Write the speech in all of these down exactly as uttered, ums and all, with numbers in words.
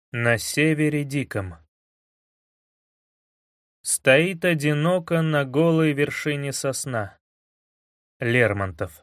На севере диком. Стоит одиноко на голой вершине сосна. Лермонтов.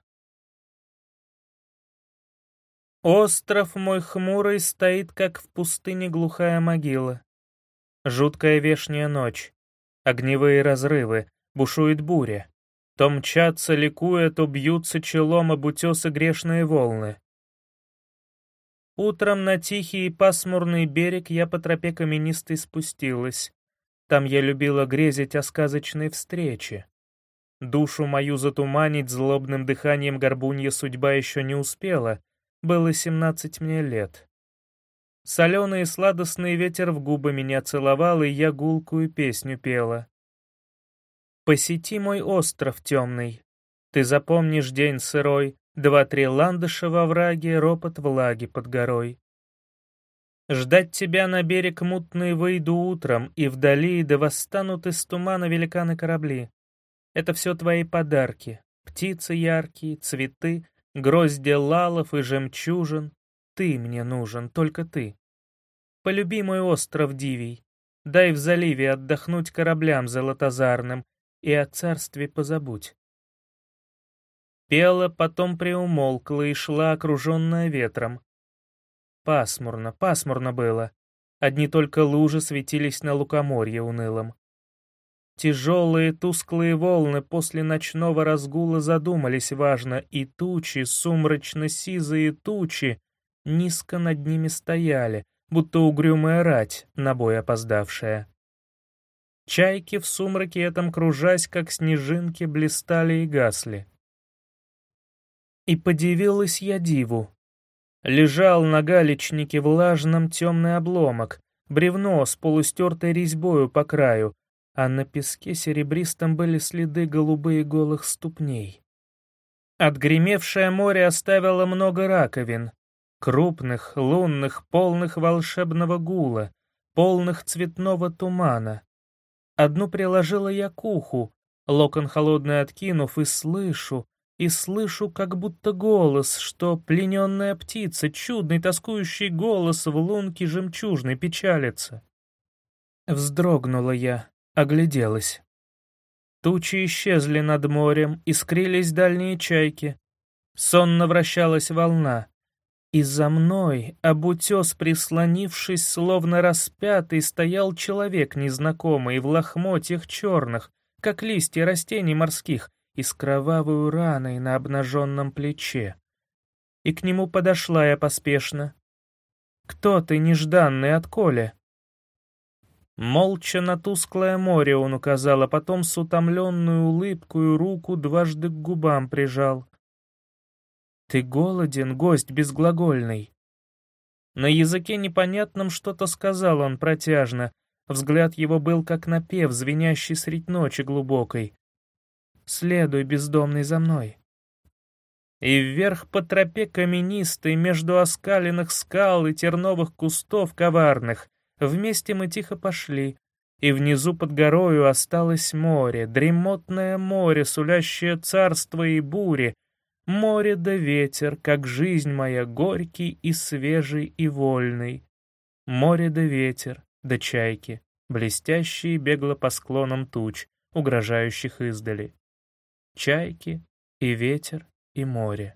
Остров мой хмурый стоит, как в пустыне глухая могила. Жуткая вешняя ночь, огневые разрывы, бушует буря. То мчатся, ликуя, то бьются челом об утесы грешные волны. Утром на тихий и пасмурный берег я по тропе каменистой спустилась. Там я любила грезить о сказочной встрече. Душу мою затуманить злобным дыханием горбунья судьба еще не успела, было семнадцать мне лет. Соленый и сладостный ветер в губы меня целовал, и я гулкую песню пела. «Посети мой остров темный, ты запомнишь день сырой, два-три ландыша во враге, ропот влаги под горой. Ждать тебя на берег мутный выйду утром, и вдали да восстанут из тумана великаны корабли. Это все твои подарки, птицы яркие, цветы, гроздья лалов и жемчужин. Ты мне нужен, только ты. Полюби мой остров дивий, дай в заливе отдохнуть кораблям золотозарным, и о царстве позабудь». Пела, потом приумолкла и шла, окруженная ветром. Пасмурно, пасмурно было. Одни только лужи светились на лукоморье унылом. Тяжелые тусклые волны после ночного разгула задумались важно, и тучи, сумрачно-сизые тучи, низко над ними стояли, будто угрюмая рать, на бой опоздавшая. Чайки в сумраке этом кружась, как снежинки, блистали и гасли. И подивилась я диву. Лежал на галечнике влажном темный обломок, бревно с полустертой резьбою по краю, а на песке серебристом были следы голубые голых ступней. Отгремевшее море оставило много раковин, крупных, лунных, полных волшебного гула, полных цветного тумана. Одну приложила я к уху, локон холодный откинув, и слышу, и слышу как будто голос, что плененная птица, чудный тоскующий голос в лунке жемчужной печалится. Вздрогнула я, огляделась. Тучи исчезли над морем, искрились дальние чайки. Сонно вращалась волна. И за мной, об утес прислонившись, словно распятый, стоял человек незнакомый в лохмотьях черных, как листья растений морских, и с кровавой раной на обнаженном плече. И к нему подошла я поспешно. «Кто ты, нежданный, отколе?» Молча на тусклое море он указал, а потом с утомленную улыбкою руку дважды к губам прижал. «Ты голоден, гость безглагольный?» На языке непонятном что-то сказал он протяжно, взгляд его был как напев, звенящий средь ночи глубокой. «Следуй, бездомный, за мной». И вверх по тропе каменистой, между оскаленных скал и терновых кустов коварных, вместе мы тихо пошли, и внизу под горою осталось море, дремотное море, сулящее царство и бури, море да ветер, как жизнь моя, горький и свежий и вольный. Море да ветер, да чайки, блестящие бегло по склонам туч, угрожающих издали. Чайки и ветер и море.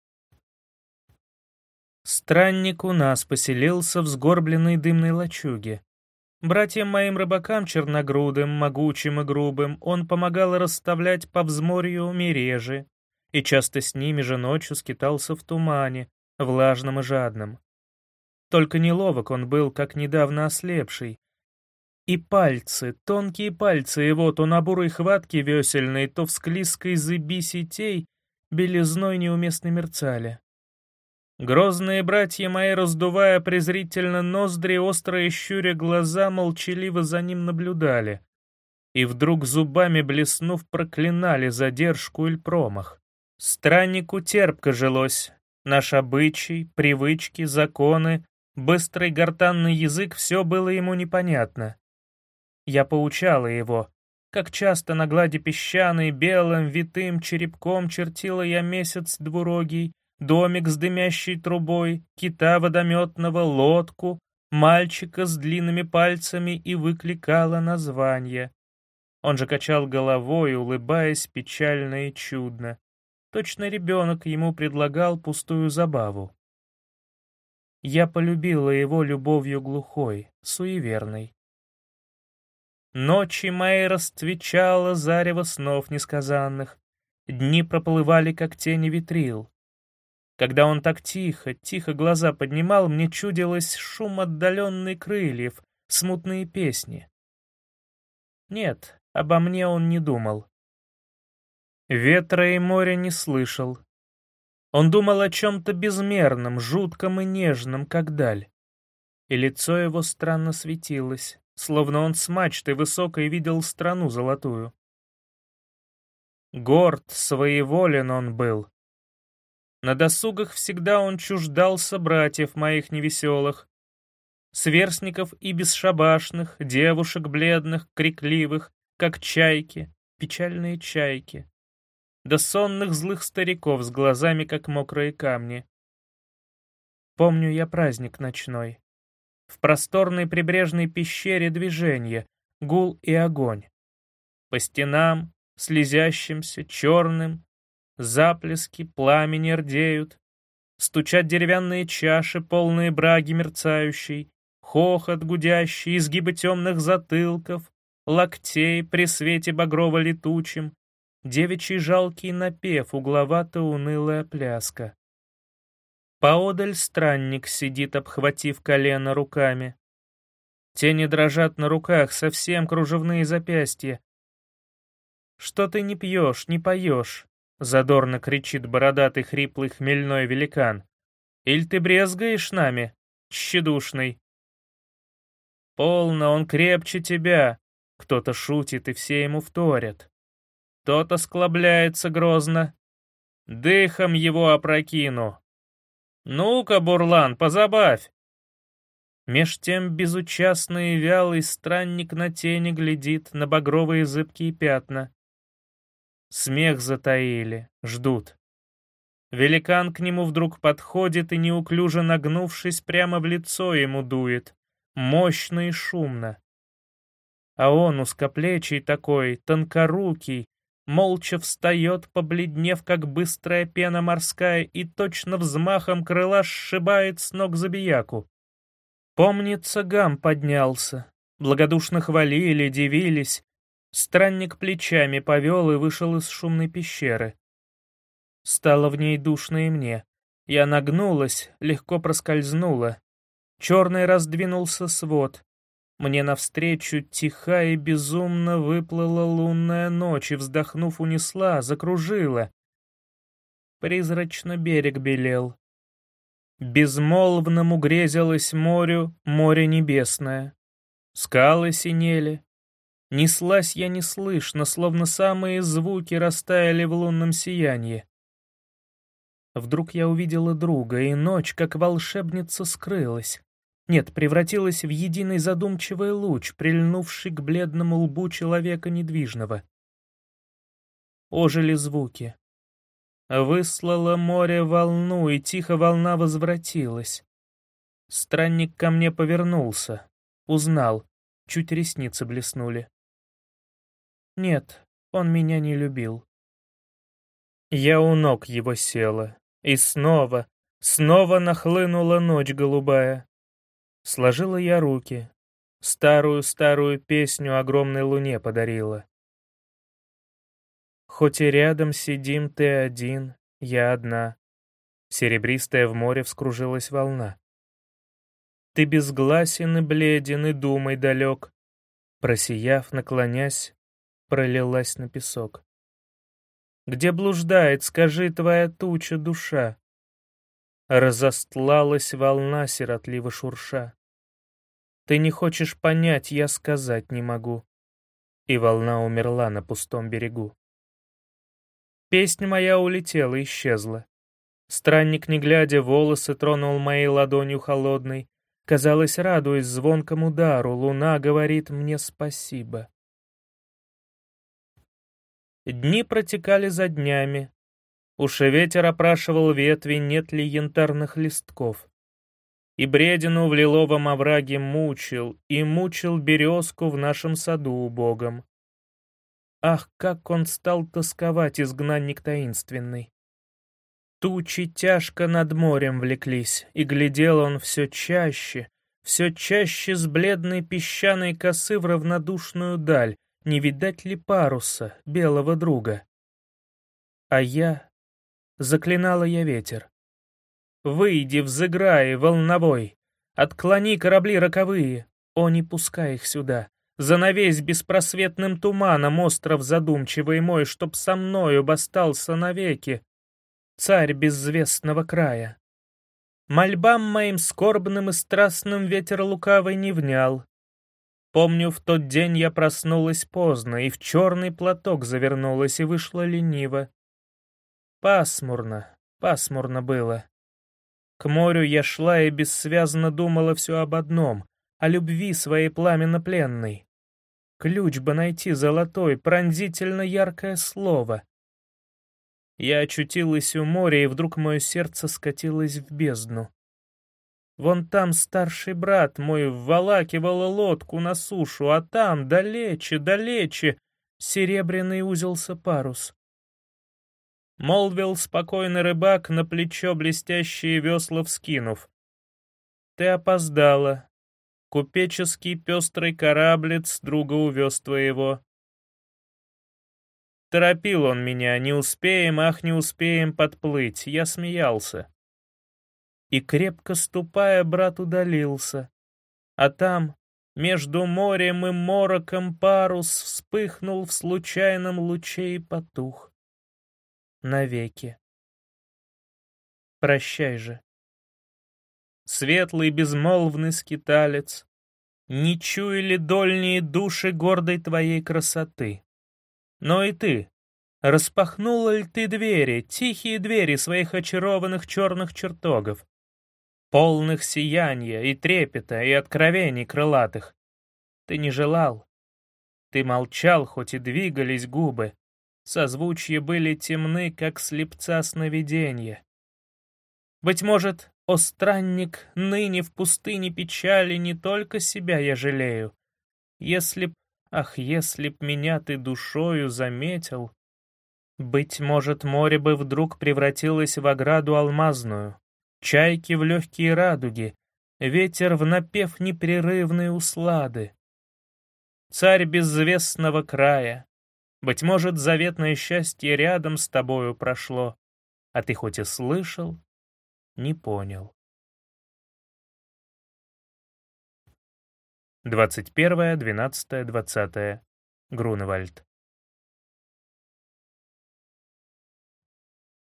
Странник у нас поселился в сгорбленной дымной лачуге. Братьям моим рыбакам черногрудым, могучим и грубым он помогал расставлять по взморью мережи, и часто с ними же ночью скитался в тумане, влажном и жадном. Только неловок он был, как недавно ослепший. И пальцы, тонкие пальцы его, то на бурой хватке весельной, то в склизкой зыби сетей, белизной неуместно мерцали. Грозные братья мои, раздувая презрительно ноздри, остро щуря глаза, молчаливо за ним наблюдали. И вдруг зубами блеснув, проклинали задержку или промах. Страннику терпко жилось. Наш обычай, привычки, законы, быстрый гортанный язык — все было ему непонятно. Я поучала его. Как часто на глади песчаной белым витым черепком чертила я месяц двурогий, домик с дымящей трубой, кита водометного, лодку, мальчика с длинными пальцами и выкликала название. Он же качал головой, улыбаясь печально и чудно. Точно ребенок ему предлагал пустую забаву. Я полюбила его любовью глухой, суеверной. Ночи мои расцвечало зарево снов несказанных, дни проплывали, как тени ветрил. Когда он так тихо, тихо глаза поднимал, мне чудилось шум отдаленных крыльев, смутные песни. Нет, обо мне он не думал. Ветра и моря не слышал. Он думал о чем-то безмерном, жутком и нежном, как даль. И лицо его странно светилось, словно он с мачты высокой видел страну золотую. Горд, своеволен он был. На досугах всегда он чуждался братьев моих невеселых, сверстников и бесшабашных, девушек бледных, крикливых, как чайки, печальные чайки, да сонных злых стариков с глазами, как мокрые камни. Помню я праздник ночной. В просторной прибрежной пещере движение, гул и огонь. По стенам, слезящимся, черным, заплески пламени рдеют, стучат деревянные чаши, полные браги мерцающей, хохот гудящий, изгибы темных затылков, локтей при свете багрово-летучем, девичий жалкий напев, угловато-унылая пляска. Поодаль странник сидит, обхватив колено руками. Тени дрожат на руках, совсем кружевные запястья. «Что ты не пьешь, не поешь?» — задорно кричит бородатый хриплый хмельной великан. «Иль ты брезгаешь нами, тщедушный?» «Полно, он крепче тебя!» — кто-то шутит, и все ему вторят. Кто-то склабляется грозно. «Дыхом его опрокину!» «Ну-ка, бурлан, позабавь!» Меж тем безучастный и вялый странник на тени глядит, на багровые зыбкие пятна. Смех затаили, ждут. Великан к нему вдруг подходит и, неуклюже нагнувшись, прямо в лицо ему дует, мощно и шумно. А он, узкоплечий такой, тонкорукий, молча встает, побледнев, как быстрая пена морская, и точно взмахом крыла сшибает с ног забияку. Помнится, гам поднялся. Благодушно хвалили, дивились. Странник плечами повел и вышел из шумной пещеры. Стало в ней душно и мне. Я нагнулась, легко проскользнула. Черный раздвинулся свод. Мне навстречу тиха и безумно выплыла лунная ночь и, вздохнув, унесла, закружила. Призрачно берег белел. Безмолвному грезилось морю море небесное. Скалы синели. Неслась я неслышно, словно самые звуки растаяли в лунном сиянии. Вдруг я увидела друга, и ночь, как волшебница, скрылась. Нет, превратилась в единый задумчивый луч, прильнувший к бледному лбу человека недвижного. Ожили звуки. Выслало море волну, и тихо волна возвратилась. Странник ко мне повернулся, узнал, чуть ресницы блеснули. Нет, он меня не любил. Я у ног его села, и снова, снова нахлынула ночь голубая. Сложила я руки, старую-старую песню огромной луне подарила. Хоть и рядом сидим ты один, я одна, серебристая в море вскружилась волна. Ты безгласен и бледен, и думай далек, просияв, наклонясь, пролилась на песок. Где блуждает, скажи, твоя туча душа? Разостлалась волна, сиротливо шурша. Ты не хочешь понять, я сказать не могу. И волна умерла на пустом берегу. Песнь моя улетела, исчезла. Странник, не глядя, волосы тронул моей ладонью холодной. Казалось, радуясь звонкому дару, луна говорит мне спасибо. Дни протекали за днями. Уж и ветер опрашивал ветви, нет ли янтарных листков. И бредину в лиловом овраге мучил, и мучил березку в нашем саду убогом. Ах, как он стал тосковать, изгнанник таинственный! Тучи тяжко над морем влеклись, и глядел он все чаще, все чаще с бледной песчаной косы в равнодушную даль, не видать ли паруса, белого друга. А я... Заклинала я ветер. «Выйди, взыграй, волновой! Отклони корабли роковые! О, не пускай их сюда! Занавесь беспросветным туманом остров задумчивый мой, чтоб со мною остался навеки, царь безвестного края!» Мольбам моим скорбным и страстным ветер лукавый не внял. Помню, в тот день я проснулась поздно, и в черный платок завернулась, и вышла лениво. Пасмурно, пасмурно было. К морю я шла и бессвязно думала все об одном, о любви своей пламенно-пленной. Ключ бы найти золотой, пронзительно яркое слово. Я очутилась у моря, и вдруг мое сердце скатилось в бездну. Вон там старший брат мой вволакивал лодку на сушу, а там, далече, далече, серебряный узелся парус. Молвил спокойный рыбак, на плечо блестящие весла вскинув: «Ты опоздала. Купеческий пестрый кораблец друга увез твоего». Торопил он меня: «Не успеем, ах, не успеем подплыть». Я смеялся. И крепко ступая, брат удалился. А там, между морем и мороком, парус вспыхнул в случайном луче и потух. Навеки. Прощай же. Светлый безмолвный скиталец, не чуяли дольние души гордой твоей красоты. Но и ты, распахнула ли ты двери, тихие двери своих очарованных черных чертогов, полных сияния и трепета и откровений крылатых? Ты не желал. Ты молчал, хоть и двигались губы. Созвучья были темны, как слепца сновиденья. Быть может, о странник, ныне в пустыне печали не только себя я жалею. Если б, ах, если б меня ты душою заметил, быть может, море бы вдруг превратилось в ограду алмазную, чайки в легкие радуги, ветер в напев непрерывной услады. Царь безвестного края, быть может, заветное счастье рядом с тобою прошло, а ты хоть и слышал, не понял. двадцать первое, двенадцатое, двадцатое. Груневальд.